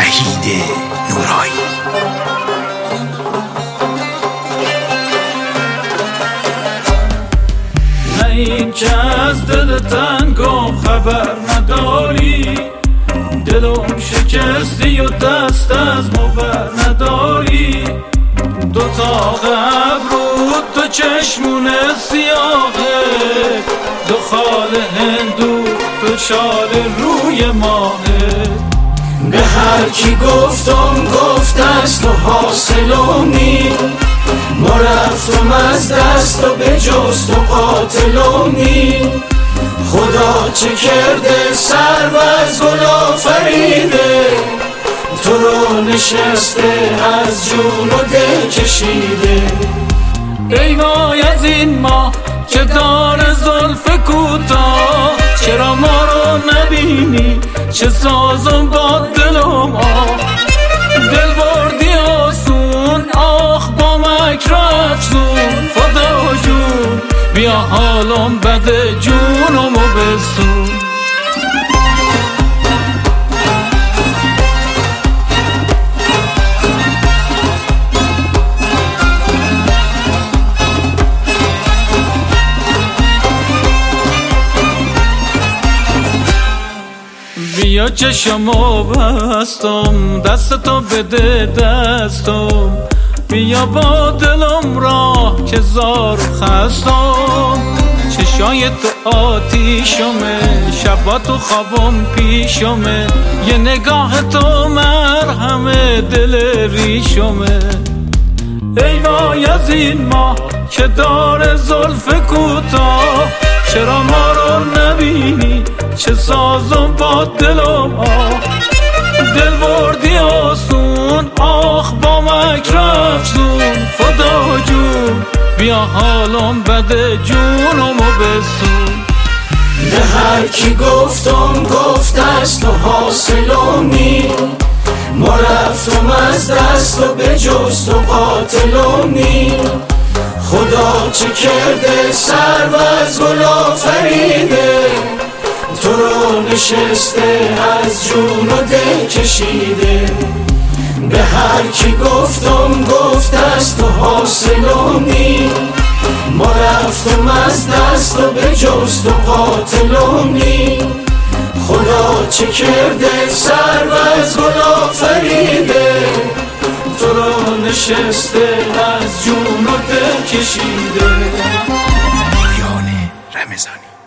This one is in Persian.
وحید نورایی. نه این که از دل تنگم خبر نداری، دلم شکستی و دست از مور نداری. دوتا ابرو تو چشمون سیاهه، دو خال هندو تو شال روی ماهه. به هر کی گفتم گفت است و حاصلم نی، ما رفتم از دست و به جست و قاتلم نی. خدا چه کرده سر و از گل آفریده، تو رو نشسته از جون و دل کشیده. ای وای از این ماه که دار زلف کوتاه، چرا ما رو نبینی چه سازم با دلم آه. دل بردی آسون آخ با مکر افزون، خدا جون بیا حالم بده جونمو بسون. بیا چشمو بستم دستتو بده دستم، بیا با دلم راه که زار خستم. چشای تو آتیشمه شبا تو خوابم پیشمه، یه نگاه تو مرهمه دل ریشمه. ای وای از این ماه که دار زلف کوتاه، چرا ما رو نبینی چه سازم با دلم آه. دل بردی آسون آخ با مکر افزون، خدا جون بیا حالم بده جونمو بسون. به هر کی گفتم گفت است و حاصلم نی، ما رفتم از دست و به جست و قاتلم نی. خدا چه کرده سر و از گل آفریده، تو رو نشسته از جون و دل کشیده. به هر کی گفتم گفت است و حاصلم نی، ما رفتم از دست و به جست و قاتلم نی. خدا چه کرده سر و از گل آفریده، تو رو نشسته از جون و دل کشیده. پایان رمضانی.